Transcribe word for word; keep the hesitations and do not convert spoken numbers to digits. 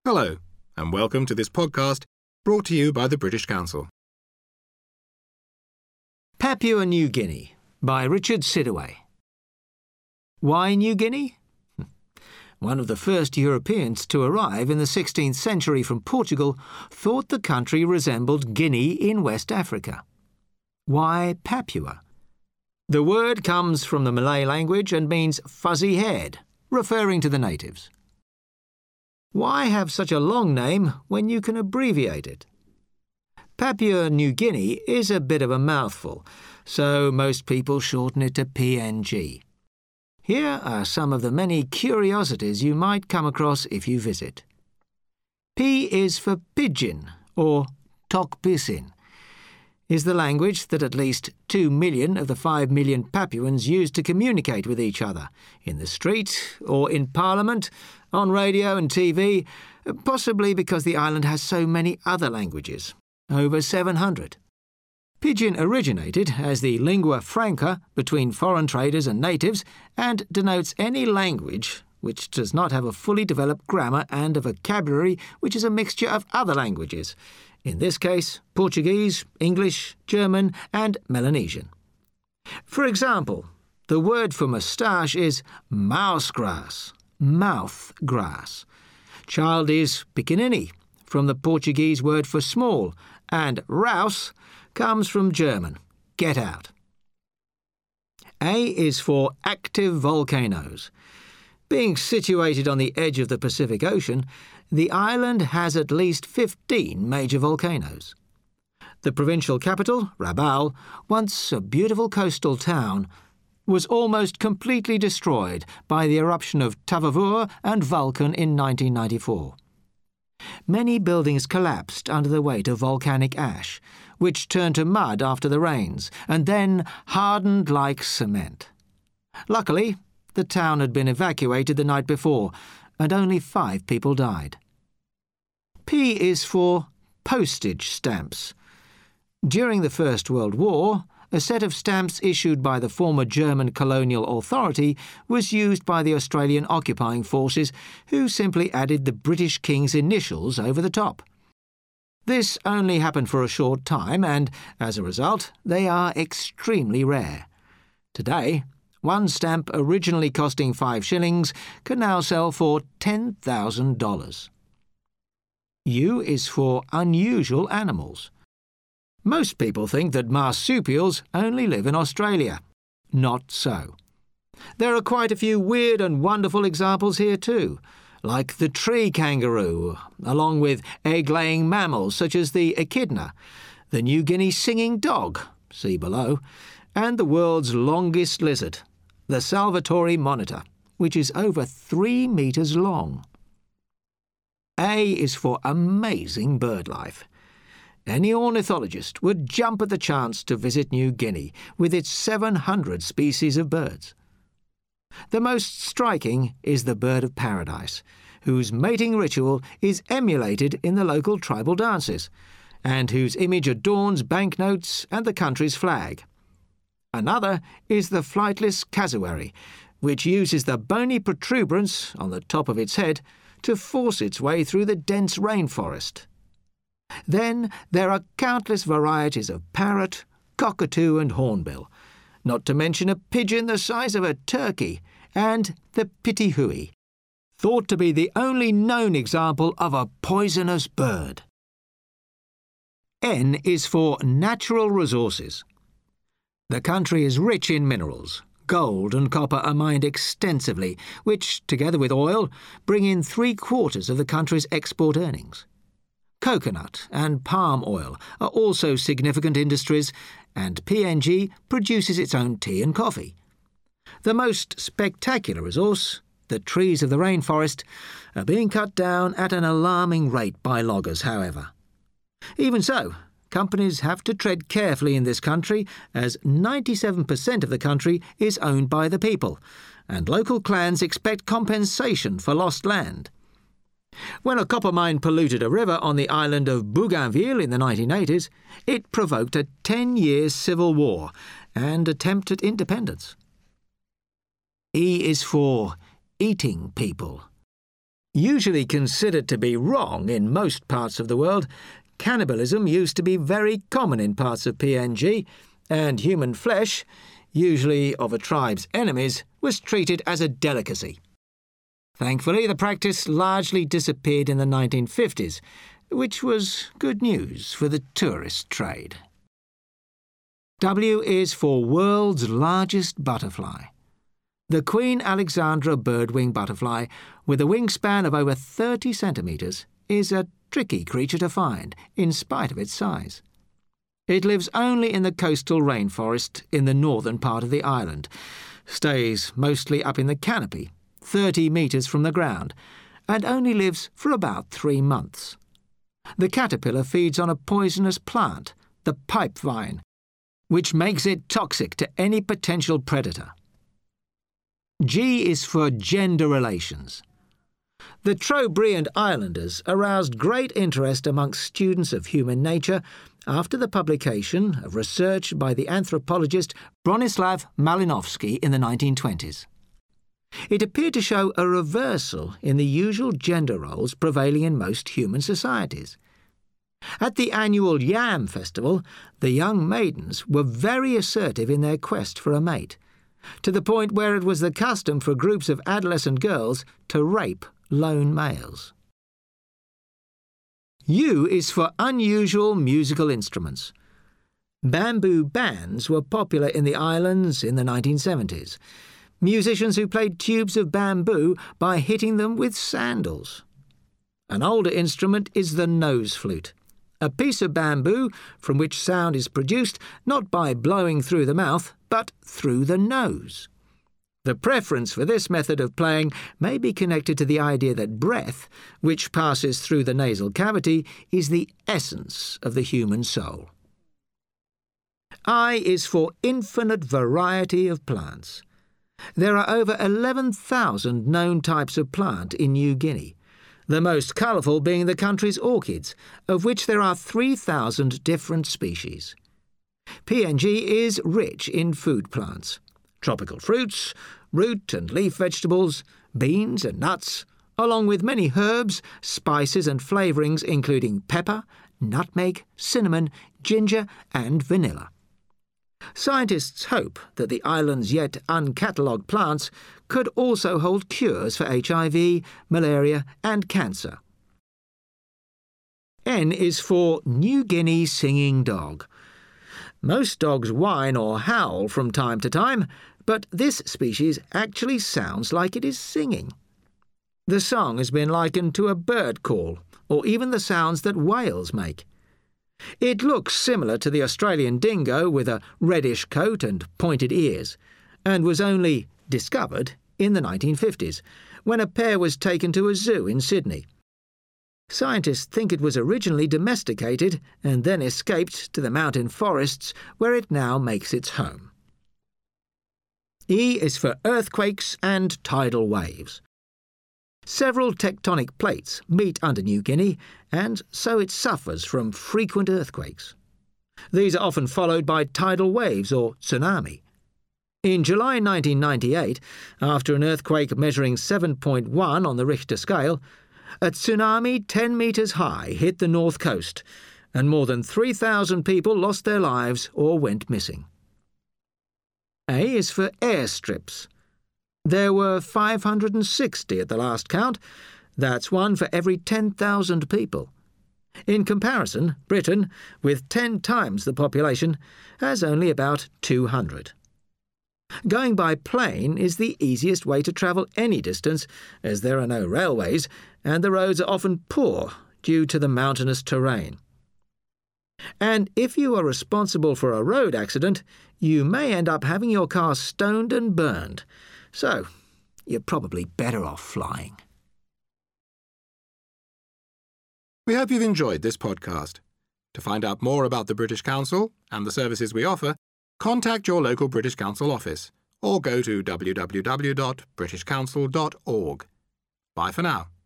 Hello, and welcome to this podcast brought to you by the British Council. Papua New Guinea by Richard Sidaway. Why New Guinea? One of the first Europeans to arrive in the sixteenth century from Portugal thought the country resembled Guinea in West Africa. Why Papua? The word comes from the Malay language and means fuzzy-haired, referring to the natives. Why have such a long name when you can abbreviate it? Papua New Guinea is a bit of a mouthful, so most people shorten it to P N G. Here are some of the many curiosities you might come across if you visit. P is for pidgin, or tok pisin, is the language that at least two million of the five million Papuans use to communicate with each other, in the street or in Parliament, on radio and T V, possibly because the island has so many other languages, over seven hundred. Pidgin originated as the lingua franca between foreign traders and natives and denotes any language which does not have a fully developed grammar and a vocabulary which is a mixture of other languages, in this case Portuguese, English, German and Melanesian. For example, the word for moustache is mausgrass, mouth grass. Child is pequenini, from the Portuguese word for small, and raus comes from German, get out. A is for active volcanoes. Being situated on the edge of the Pacific Ocean, the island has at least fifteen major volcanoes. The provincial capital, Rabaul, once a beautiful coastal town, was almost completely destroyed by the eruption of Tavavur and Vulcan in nineteen ninety-four. Many buildings collapsed under the weight of volcanic ash, which turned to mud after the rains and then hardened like cement. Luckily, the town had been evacuated the night before, and only five people died. P is for postage stamps. During the First World War, a set of stamps issued by the former German colonial authority was used by the Australian occupying forces, who simply added the British King's initials over the top. This only happened for a short time, and, as a result, they are extremely rare. Today, one stamp originally costing five shillings can now sell for ten thousand dollars. U is for unusual animals. Most people think that marsupials only live in Australia. Not so. There are quite a few weird and wonderful examples here too, like the tree kangaroo, along with egg-laying mammals such as the echidna, the New Guinea singing dog, see below, and the world's longest lizard, the Salvatore monitor, which is over three metres long. A is for amazing bird life. Any ornithologist would jump at the chance to visit New Guinea with its seven hundred species of birds. The most striking is the bird of paradise, whose mating ritual is emulated in the local tribal dances, and whose image adorns banknotes and the country's flag. Another is the flightless cassowary, which uses the bony protuberance on the top of its head to force its way through the dense rainforest. Then there are countless varieties of parrot, cockatoo and hornbill, not to mention a pigeon the size of a turkey, and the pitihui, thought to be the only known example of a poisonous bird. N is for natural resources. The country is rich in minerals. Gold and copper are mined extensively, which, together with oil, bring in three-quarters of the country's export earnings. Coconut and palm oil are also significant industries, and P N G produces its own tea and coffee. The most spectacular resource, the trees of the rainforest, are being cut down at an alarming rate by loggers, however. Even so, companies have to tread carefully in this country, as ninety-seven percent of the country is owned by the people, and local clans expect compensation for lost land. When a copper mine polluted a river on the island of Bougainville in the nineteen eighties, it provoked a ten-year civil war and attempt at independence. E is for eating people. Usually considered to be wrong in most parts of the world, cannibalism used to be very common in parts of P N G, and human flesh, usually of a tribe's enemies, was treated as a delicacy. Thankfully, the practice largely disappeared in the nineteen fifties, which was good news for the tourist trade. W is for world's largest butterfly. The Queen Alexandra birdwing butterfly, with a wingspan of over thirty centimetres, is a tricky creature to find, in spite of its size. It lives only in the coastal rainforest in the northern part of the island, stays mostly up in the canopy, thirty metres from the ground, and only lives for about three months. The caterpillar feeds on a poisonous plant, the pipevine, which makes it toxic to any potential predator. G is for gender relations. The Trobriand Islanders aroused great interest amongst students of human nature after the publication of research by the anthropologist Bronislaw Malinowski in the nineteen twenties. It appeared to show a reversal in the usual gender roles prevailing in most human societies. At the annual Yam Festival, the young maidens were very assertive in their quest for a mate, to the point where it was the custom for groups of adolescent girls to rape lone males. U is for unusual musical instruments. Bamboo bands were popular in the islands in the nineteen seventies. Musicians who played tubes of bamboo by hitting them with sandals. An older instrument is the nose flute, a piece of bamboo from which sound is produced not by blowing through the mouth, but through the nose. The preference for this method of playing may be connected to the idea that breath, which passes through the nasal cavity, is the essence of the human soul. I is for infinite variety of plants. There are over eleven thousand known types of plant in New Guinea, the most colourful being the country's orchids, of which there are three thousand different species. P N G is rich in food plants. Tropical fruits, root and leaf vegetables, beans and nuts, along with many herbs, spices and flavourings including pepper, nutmeg, cinnamon, ginger and vanilla. Scientists hope that the island's yet uncatalogued plants could also hold cures for H I V, malaria and cancer. N is for New Guinea singing dog. Most dogs whine or howl from time to time, but this species actually sounds like it is singing. The song has been likened to a bird call, or even the sounds that whales make. It looks similar to the Australian dingo with a reddish coat and pointed ears, and was only discovered in the nineteen fifties, when a pair was taken to a zoo in Sydney. Scientists think it was originally domesticated and then escaped to the mountain forests where it now makes its home. E is for earthquakes and tidal waves. Several tectonic plates meet under New Guinea, and so it suffers from frequent earthquakes. These are often followed by tidal waves or tsunami. In July nineteen ninety-eight, after an earthquake measuring seven point one on the Richter scale, a tsunami ten metres high hit the north coast, and more than three thousand people lost their lives or went missing. A is for airstrips. There were five hundred sixty at the last count. That's one for every ten thousand people. In comparison, Britain, with ten times the population, has only about two hundred. Going by plane is the easiest way to travel any distance, as there are no railways, and the roads are often poor due to the mountainous terrain. And if you are responsible for a road accident, you may end up having your car stoned and burned. So, you're probably better off flying. We hope you've enjoyed this podcast. To find out more about the British Council and the services we offer, contact your local British Council office or go to w w w dot british council dot org. Bye for now.